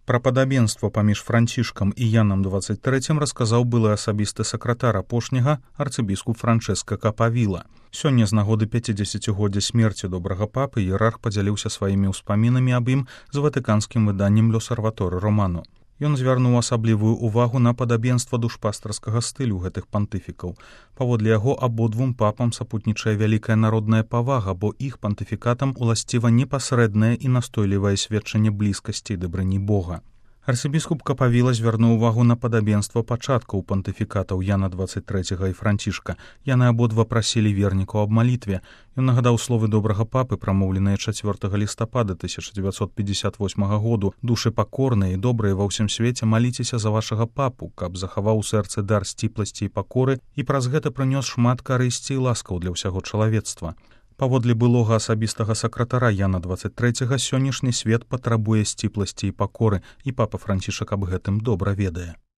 Пра падабенства паміж Францішкам і Янам 23 расказаў былы асабісты сакратар апошняга арцыбіскуп Франчэска Капавіла. Сёння з нагоды 50-годдзя смерці добрага папы іерарх падзяліўся сваімі ўспамінамі аб ім з ватыканскім выданнем «L'Osservatore Romano». Ён звярнуў асаблівую ўвагу на падабенства душпастарскага стылю гэтых пантыфікаў. Паводле яго абодвум папам сапутнічае вялікая народная павага, бо іх пантыфікатам уласціва непасрэднае і настойлівае сведчанне блізкасці і дабрыні Бога. Арцыбіскуп Капавіла звярнуў увагу на падабенства пачаткаў пантыфікатаў Яна 23 і Францішка. Яны абодва прасілі вернікаў аб малітве. Ён нагадаў словы добрага папы, прамоўленыя 4 лістапада 1958 году. «Душы пакорныя і добрыя ва ўсім свеце, маліцеся за вашага папу, каб захаваў у сэрцы дар сціпласці і пакоры і праз гэта прынёс шмат карысці і ласкаў для ўсяго чалавецтва». Паводле былога асабістага сакратара Яна 23 сённяшні свет патрабуе сціпласці і пакоры, і папа Францішак аб гэтым добра ведае.